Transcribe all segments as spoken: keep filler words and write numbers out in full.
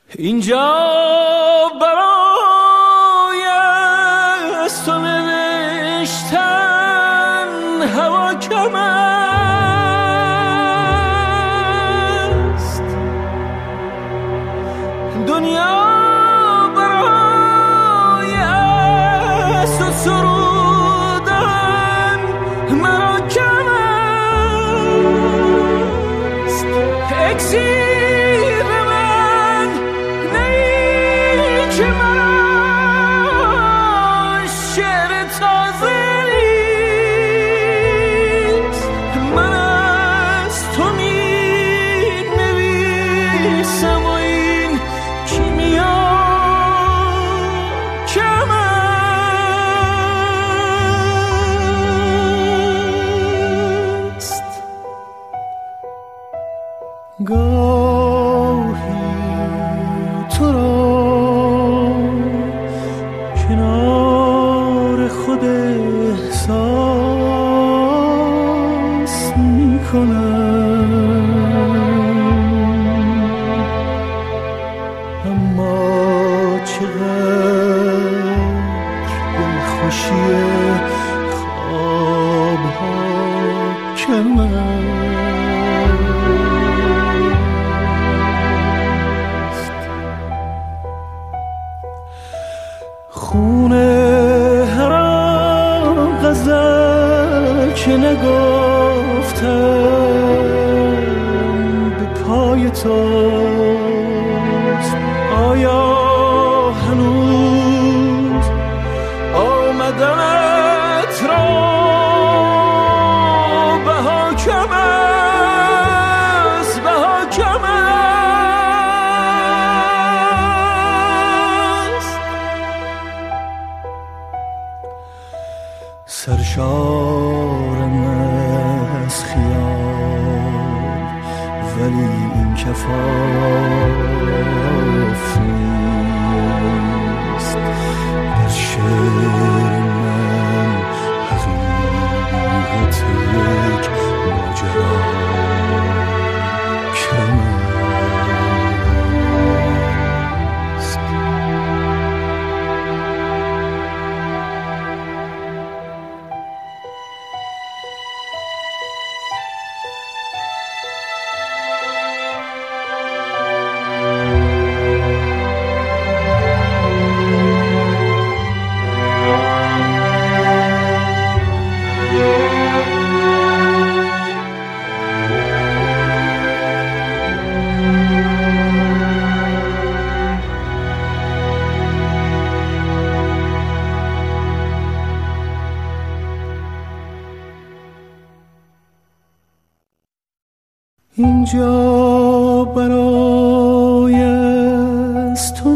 اینجا برای از تو نوشتن هوا کم است، دنیا برای از تو سرودن مرا کم است. اکسیر من نیست که مرا شعر تازه نیست، من از تو می نویسم و این کیمیا کم است. گاهی تو را کنار خود احساس می کنم، اما چقدر دلخوشی خوابها کم است. خونه هر آن غزل که نگفتم به پای توست، آیا هنوز آمدنت را بها کم است، بها کم است. سرشارم از خیال ولی این کفاف نیست، در شعر من حقیقت یک ماجرا کم است. اینجا برای از تو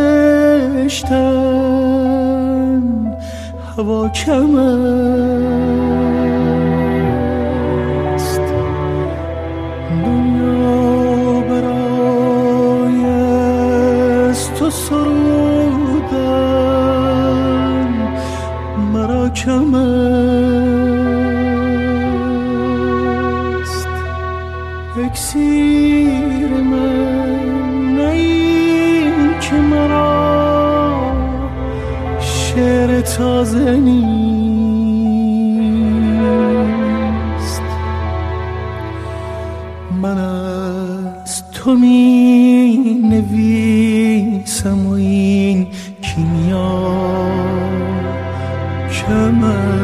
نوشتن هوا کم است، دنیا برای از تو سرودن مرا کم است. اکسیر من نه که مرا شعر تازه نیست، من از تو می نویسم و این کیمیا کم است.